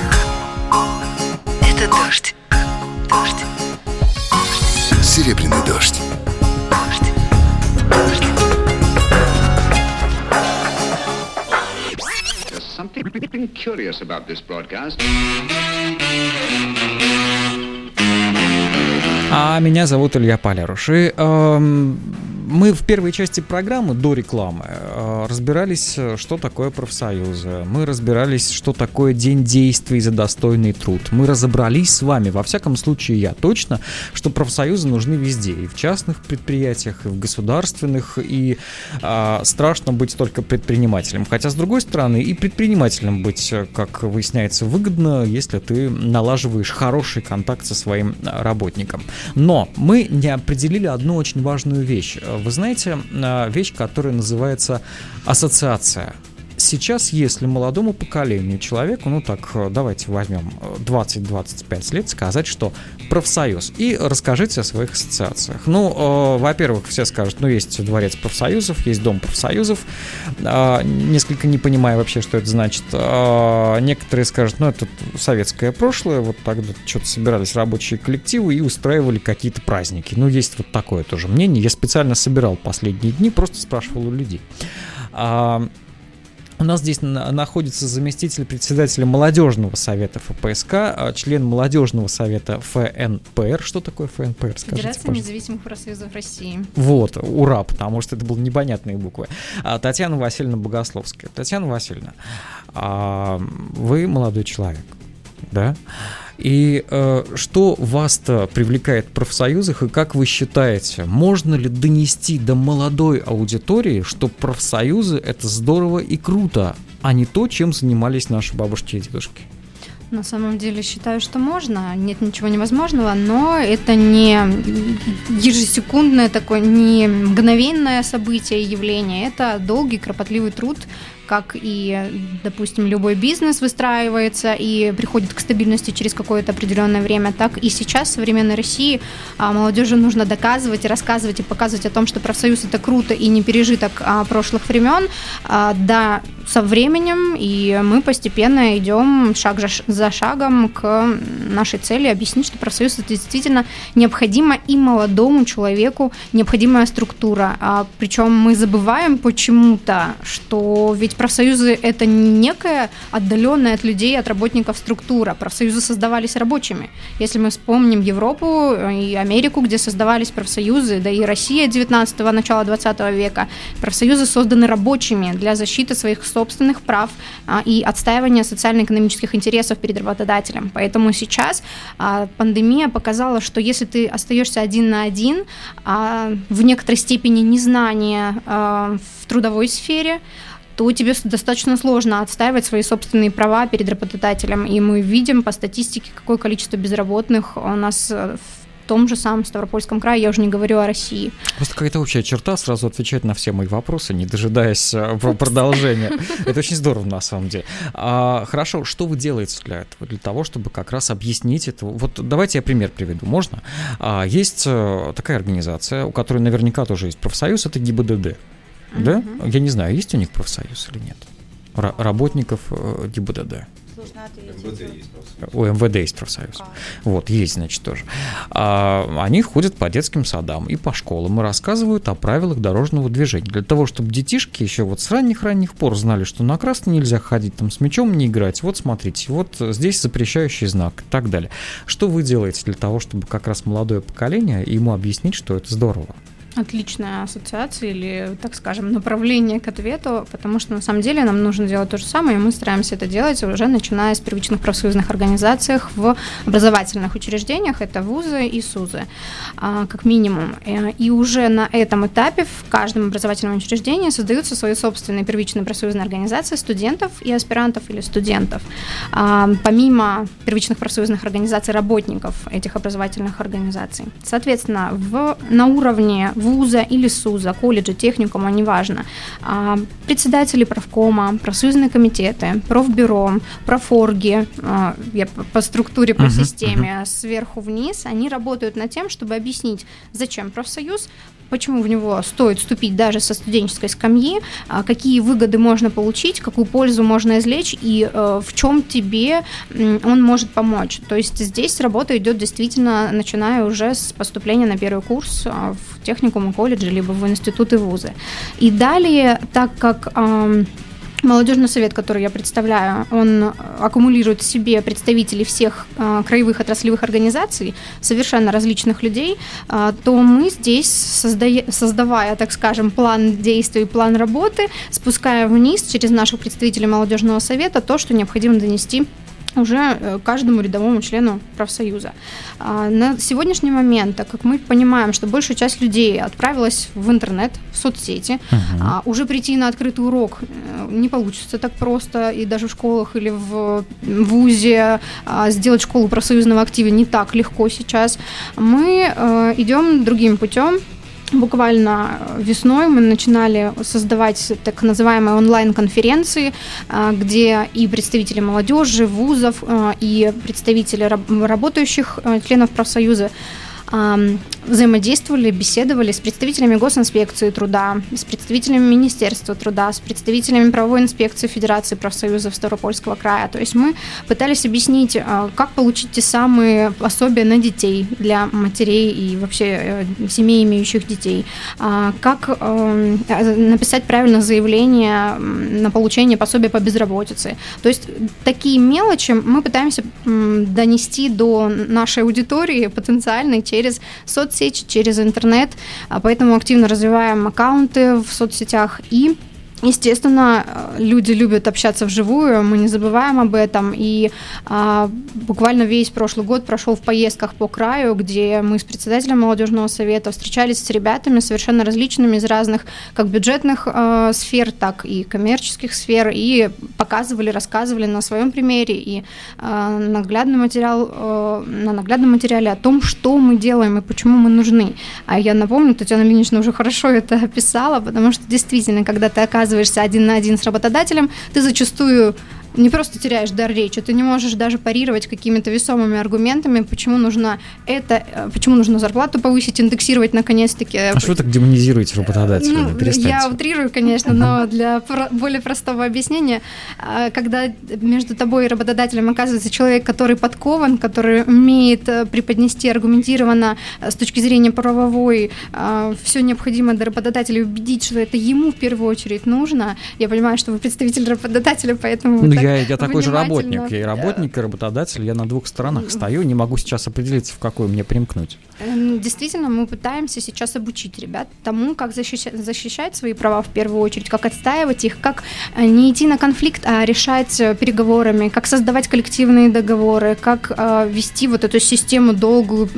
Это дождь. Дождь. Серебряный дождь. Дождь. Дождь. There's something curious about this broadcast. А меня зовут Илья Поляруш. И мы в первой части программы, до рекламы, разбирались, что такое профсоюзы. Мы разбирались, что такое День действий за достойный труд. Мы разобрались с вами, во всяком случае я точно, что профсоюзы нужны везде. И в частных предприятиях, и в государственных. И страшно быть только предпринимателем. Хотя, с другой стороны, и предпринимателем быть, как выясняется, выгодно, если ты налаживаешь хороший контакт со своим работником. Но мы не определили одну очень важную вещь. Вы знаете, вещь, которая называется ассоциация. Сейчас, если молодому поколению человеку, ну так, давайте возьмем 20-25 лет, сказать, что профсоюз, и расскажите о своих ассоциациях. Ну, во-первых, все скажут, ну, есть дворец профсоюзов, есть дом профсоюзов, несколько не понимая вообще, что это значит. Некоторые скажут, ну, это советское прошлое, вот тогда что-то собирались рабочие коллективы и устраивали какие-то праздники. Ну, есть вот такое тоже мнение. Я специально собирал последние дни, просто спрашивал у людей. У нас здесь находится заместитель председателя молодежного совета ФПСК, член молодежного совета ФНПР. Что такое ФНПР? Скажите, Федерация пожалуйста. независимых профсоюзов России. Вот, ура, потому что это были непонятные буквы. Татьяна Васильевна Богословская. Татьяна Васильевна, вы молодой человек, да? И что вас-то привлекает в профсоюзах, и как вы считаете, можно ли донести до молодой аудитории, что профсоюзы — это здорово и круто, а не то, чем занимались наши бабушки и дедушки? На самом деле считаю, что можно, нет ничего невозможного, но это не ежесекундное такое, не мгновенное событие и явление, это долгий, кропотливый труд, как и, допустим, любой бизнес выстраивается и приходит к стабильности через какое-то определенное время, так и сейчас в современной России молодежи нужно доказывать и рассказывать и показывать о том, что профсоюз — это круто и не пережиток прошлых времен, да, со временем, и мы постепенно идем шаг за шагом к нашей цели объяснить, что профсоюз — это действительно необходимо и молодому человеку необходимая структура. Причем мы забываем почему-то, что ведь профсоюзы — это не некая отдаленная от людей, от работников структура. Профсоюзы создавались рабочими. Если мы вспомним Европу и Америку, где создавались профсоюзы, да и Россия 19-го, начала 20 века, профсоюзы созданы рабочими для защиты своих собственных прав и отстаивания социально-экономических интересов перед работодателем. Поэтому сейчас пандемия показала, что если ты остаешься один на один, в некоторой степени незнания в трудовой сфере, то тебе достаточно сложно отстаивать свои собственные права перед работодателем. И мы видим по статистике, какое количество безработных у нас в том же самом Ставропольском крае, я уже не говорю о России. Просто какая-то общая черта сразу отвечать на все мои вопросы, не дожидаясь продолжения. Это очень здорово, на самом деле. Хорошо, что вы делаете для этого? Для того, чтобы как раз объяснить это? Вот давайте я пример приведу. Можно? Есть такая организация, у которой наверняка тоже есть профсоюз, это ГИБДД. Да? Я не знаю, есть у них профсоюз или нет? Работников ГИБДД. У МВД есть профсоюз. Вот, есть, значит, тоже. Они ходят по детским садам и по школам и рассказывают о правилах дорожного движения. Для того, чтобы детишки еще вот с ранних-ранних пор знали, что на красный нельзя ходить, там с мячом не играть. Вот смотрите, вот здесь запрещающий знак и так далее. Что вы делаете для того, чтобы как раз молодое поколение ему объяснить, что это здорово? отличная ассоциация или, так скажем, направление к ответу, потому что на самом деле нам нужно делать то же самое, и мы стараемся это делать уже начиная с первичных профсоюзных организациях в образовательных учреждениях, это вузы и СУЗы, как минимум. И уже на этом этапе в каждом образовательном учреждении создаются свои собственные первичные профсоюзные организации студентов и аспирантов или студентов. Помимо первичных профсоюзных организаций работников этих образовательных организаций. Соответственно, на уровне вуза или СУЗа, колледжа, техникума, неважно, председатели профкома, профсоюзные комитеты, профбюро, профорги, я по структуре, по системе, сверху вниз, они работают над тем, чтобы объяснить, зачем профсоюз, почему в него стоит вступить даже со студенческой скамьи, какие выгоды можно получить, какую пользу можно извлечь и в чем тебе он может помочь. То есть здесь работа идет действительно, начиная уже с поступления на первый курс в техникум, колледж, либо в институты, вузы. И далее, так как Молодежный совет, который я представляю, он аккумулирует в себе представителей всех краевых отраслевых организаций, совершенно различных людей, то мы здесь, создавая, так скажем, план действий, план работы, спускаем вниз через наших представителей молодежного совета то, что необходимо донести уже каждому рядовому члену профсоюза. На сегодняшний момент, так как мы понимаем, что большая часть людей отправилась в интернет, в соцсети, уже прийти на открытый урок не получится так просто, и даже в школах или в вузе сделать школу профсоюзного актива не так легко сейчас, мы идем другим путем. Буквально весной мы начинали создавать так называемые онлайн-конференции, где и представители молодежи, вузов, и представители работающих членов профсоюза взаимодействовали, беседовали с представителями Госинспекции труда, с представителями Министерства труда, с представителями правовой инспекции Федерации профсоюзов Ставропольского края. То есть мы пытались объяснить, как получить те самые пособия на детей для матерей и вообще семей, имеющих детей, как написать правильно заявление на получение пособия по безработице. То есть такие мелочи мы пытаемся донести до нашей аудитории потенциальной через соцсети, через интернет, поэтому активно развиваем аккаунты в соцсетях и, естественно, люди любят общаться вживую, мы не забываем об этом, и буквально весь прошлый год прошел в поездках по краю, где мы с председателем молодежного совета встречались с ребятами совершенно различными из разных как бюджетных сфер, так и коммерческих сфер, и показывали, рассказывали на своем примере и на наглядном материале о том, что мы делаем и почему мы нужны. А я напомню, Татьяна Ильинична уже хорошо это описала, потому что действительно, когда ты оказываешься один на один с работодателем, ты зачастую не просто теряешь дар речи, ты не можешь даже парировать какими-то весомыми аргументами, почему нужно зарплату повысить, индексировать наконец-таки. А что вы так демонизируете работодателя? Я утрирую, конечно, но для более простого объяснения, когда между тобой и работодателем оказывается человек, который подкован, который умеет преподнести аргументированно с точки зрения правовой все необходимое для работодателя, убедить, что это ему в первую очередь нужно. Я понимаю, что вы представитель работодателя, поэтому я такой же работник. Я и работник, и работодатель. Я на двух сторонах стою, не могу сейчас определиться, в какую мне примкнуть. Действительно, мы пытаемся сейчас обучить ребят тому, как защищать свои права в первую очередь, как отстаивать их, как не идти на конфликт, а решать переговорами, как создавать коллективные договоры, как вести вот эту систему долгую,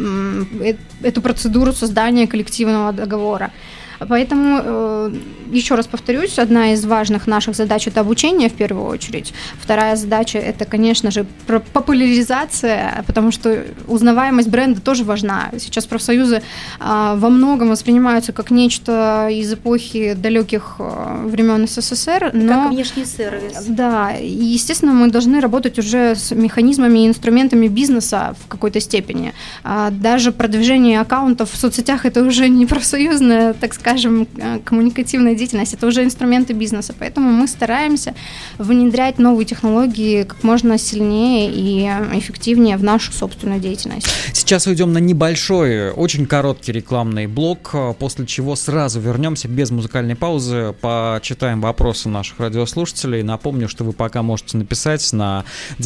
эту процедуру создания коллективного договора. Поэтому, еще раз повторюсь, одна из важных наших задач – это обучение в первую очередь. Вторая задача – это, конечно же, популяризация, потому что узнаваемость бренда тоже важна. Сейчас профсоюзы во многом воспринимаются как нечто из эпохи далеких времен СССР. Но, как внешний сервис. Да, и, естественно, мы должны работать уже с механизмами и инструментами бизнеса в какой-то степени. Даже продвижение аккаунтов в соцсетях – это уже не профсоюзная, так сказать, коммуникативная деятельность, это уже инструменты бизнеса, поэтому мы стараемся внедрять новые технологии как можно сильнее и эффективнее в нашу собственную деятельность. Сейчас уйдем на небольшой, очень короткий рекламный блок, после чего сразу вернемся без музыкальной паузы, почитаем вопросы наших радиослушателей. Напомню, что вы пока можете написать на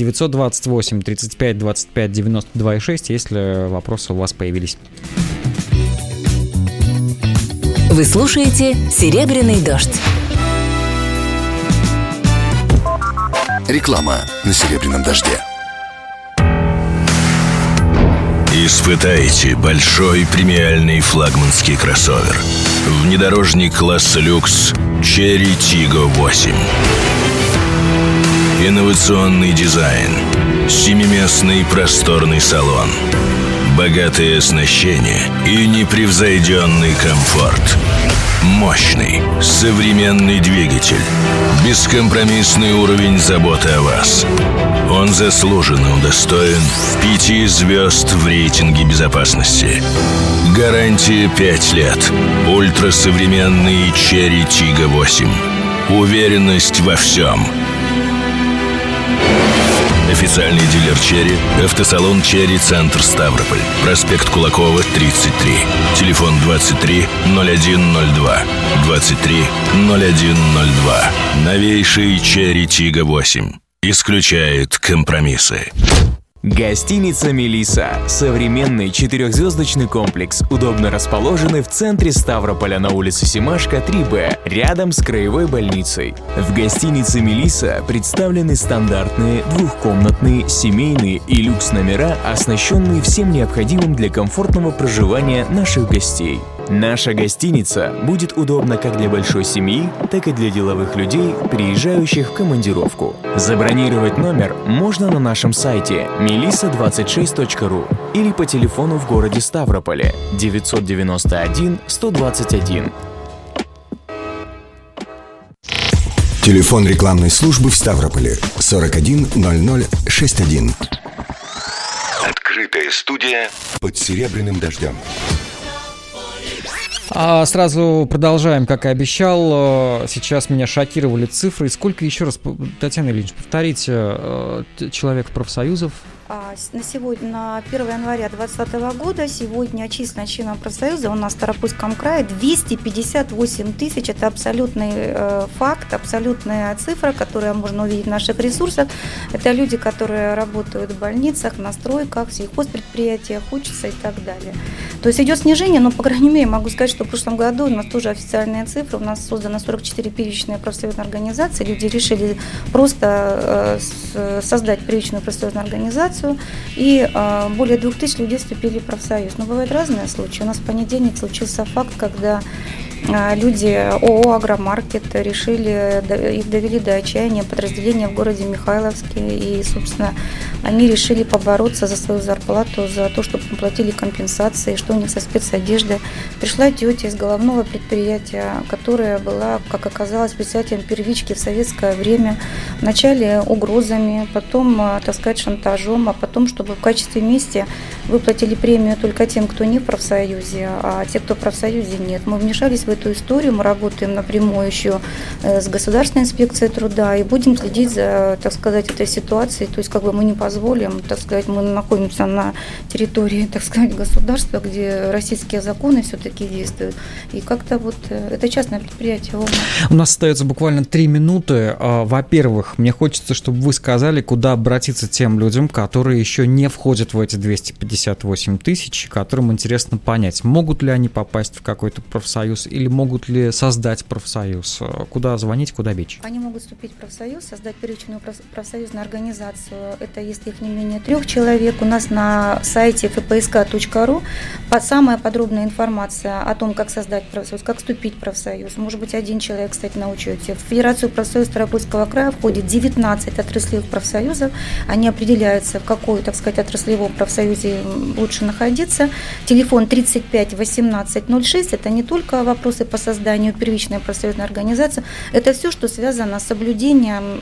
928 35 25 92 6, если вопросы у вас появились. Вы слушаете «Серебряный дождь». Реклама на «Серебряном дожде». Испытайте большой премиальный флагманский кроссовер. Внедорожник класса люкс Cherry Tiggo 8. Инновационный дизайн, 7-местный просторный салон, богатое оснащение и непревзойденный комфорт. Мощный, современный двигатель, бескомпромиссный уровень заботы о вас. Он заслуженно удостоен 5 звезд в рейтинге безопасности. Гарантия 5 лет. Ультрасовременный Cherry Tiggo 8. Уверенность во всем. Официальный дилер «Черри», автосалон «Черри», центр Ставрополь, проспект Кулакова, 33, телефон 23 0102, 23 0102. Новейший «Черри Tiggo 8» исключает компромиссы. Гостиница «Мелисса» – современный 4-звездочный комплекс, удобно расположенный в центре Ставрополя на улице Семашко, 3Б, рядом с краевой больницей. В гостинице «Мелисса» представлены стандартные, двухкомнатные, семейные и люкс-номера, оснащенные всем необходимым для комфортного проживания наших гостей. Наша гостиница будет удобна как для большой семьи, так и для деловых людей, приезжающих в командировку. Забронировать номер можно на нашем сайте melissa26.ru или по телефону в городе Ставрополе 991 121. Телефон рекламной службы в Ставрополе 410061. Открытая студия под серебряным дождем. Сразу продолжаем, как и обещал. Сейчас меня шокировали цифры. Сколько еще раз, Татьяна Ильинична, повторите, человек профсоюзов? На сегодня, на 1 января 2020 года, сегодня численность членов профсоюза у нас в Ставропольском крае 258 тысяч. Это абсолютный факт, абсолютная цифра, которую можно увидеть в наших ресурсах. Это люди, которые работают в больницах, на стройках, в сельхозпредприятиях, учатся и так далее. То есть идет снижение, но, по крайней мере, могу сказать, что в прошлом году у нас тоже официальные цифры. У нас создано 44 первичные профсоюзные организации. Люди решили просто создать первичную профсоюзную организацию. И более 2000 людей вступили в профсоюз. Но бывают разные случаи. У нас в понедельник случился факт, когда люди ООО «Агромаркет» решили, их довели до отчаяния подразделения в городе Михайловске. И, собственно, они решили побороться за свою зарплату, за то, чтобы платили компенсации, что у них со спецодеждой. Пришла тетя из головного предприятия, которая была, как оказалось, председателем первички в советское время. Вначале угрозами, потом, так сказать, шантажом, а потом, чтобы в качестве мести выплатили премию только тем, кто не в профсоюзе, а те, кто в профсоюзе, нет. Мы вмешались в эту историю, мы работаем напрямую еще с Государственной инспекцией труда и будем следить за, так сказать, этой ситуацией. То есть как бы мы не позволим, так сказать, мы находимся на территории, так сказать, государства, где российские законы все-таки действуют. И как-то вот это частное предприятие. У нас остается буквально 3 минуты. Во-первых, мне хочется, чтобы вы сказали, куда обратиться тем людям, которые еще не входят в эти 258 тысяч, которым интересно понять, могут ли они попасть в какой-то профсоюз или могут ли создать профсоюз. Куда звонить, куда бечь? Они могут вступить в профсоюз, создать первичную профсоюзную организацию. Это если их не менее 3 человек. У нас на сайте fpsk.ru самая подробная информация о том, как создать профсоюз, как вступить в профсоюз. Может быть, 1 человек, кстати, научите. В Федерацию профсоюзов Ставропольского края входит 19 отраслевых профсоюзов. Они определяются, в какой, так сказать, отраслевом профсоюзе лучше находиться. Телефон 35 18 06. Это не только вопросы по созданию первичной профсоюзной организации. Это все, что связано с соблюдением,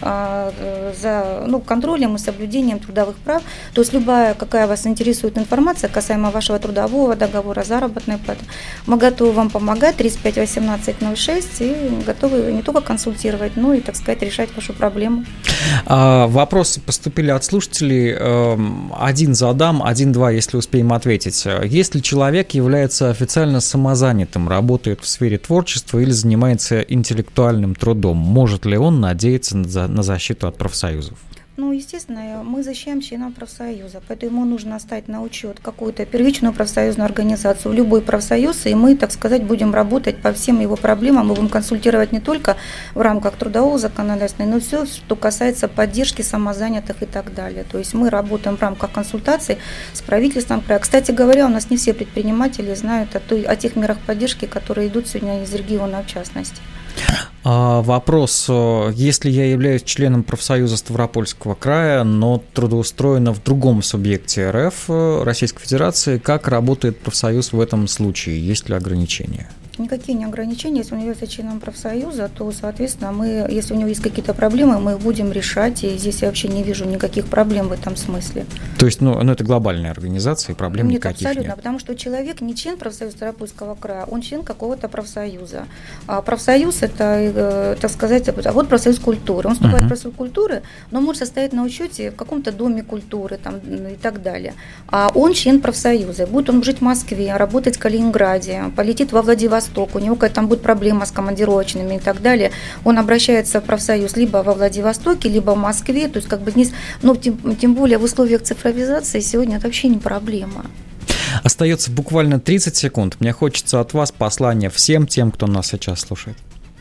контролем и соблюдением трудовых прав. То есть любая, какая вас интересует информация касаемо вашего трудового договора, заработной платы, мы готовы вам помогать, 35 18 06, и готовы не только консультировать, но и, так сказать, решать вашу проблему. Вопросы поступили от слушателей. Один задам, 1-2, если успеем ответить. Если человек является официально самозанятым, работает в сфере творчества или занимается интеллектуальным трудом, может ли он надеяться на защиту от профсоюзов? Ну, естественно, мы защищаем членов профсоюза, поэтому ему нужно ставить на учет какую-то первичную профсоюзную организацию, любой профсоюз, и мы, так сказать, будем работать по всем его проблемам, мы будем консультировать не только в рамках трудового законодательства, но и все, что касается поддержки самозанятых и так далее. То есть мы работаем в рамках консультаций с правительством. Кстати говоря, у нас не все предприниматели знают о тех мерах поддержки, которые идут сегодня из региона в частности. Вопрос, если я являюсь членом профсоюза Ставропольского края, но трудоустроена в другом субъекте РФ, Российской Федерации, как работает профсоюз в этом случае? Есть ли ограничения? Никакие не ограничения. Если он является членом профсоюза, то, соответственно, мы, если у него есть какие-то проблемы, мы их будем решать, и здесь я вообще не вижу никаких проблем в этом смысле. То есть, это глобальная организация, и проблем никаких абсолютно, нет? Потому что человек не член профсоюза Ставропольского края, он член какого-то профсоюза. А профсоюз – это, так сказать, вот профсоюз культуры. Он вступает в профсоюз культуры, но может состоять на учете в каком-то доме культуры там, и так далее. А он член профсоюза. Будет он жить в Москве, работать в Калининграде, полетит во Владивосток, у него какая-то там будет проблема с командировочными и так далее, он обращается в профсоюз либо во Владивостоке, либо в Москве, то есть как бы здесь, тем более в условиях цифровизации сегодня это вообще не проблема. Остается буквально 30 секунд. Мне хочется от вас послание всем тем, кто нас сейчас слушает.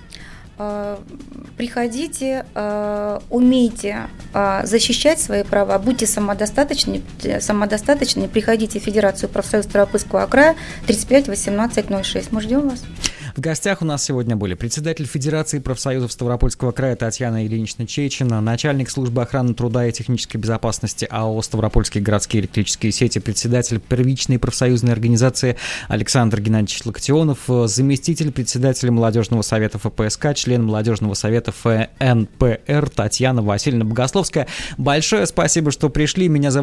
Приходите, умейте защищать свои права, будьте самодостаточны, приходите в Федерацию профсоюзов Ставропольского края 35 18 06. Мы ждем вас. В гостях у нас сегодня были председатель Федерации профсоюзов Ставропольского края Татьяна Ильинична Чечина, начальник службы охраны труда и технической безопасности АО «Ставропольские городские электрические сети», председатель первичной профсоюзной организации Александр Геннадьевич Локтионов, заместитель председателя молодежного совета ФПСК, член молодежного совета ФНПР Татьяна Васильевна Богословская. Большое спасибо, что пришли. Меня зовут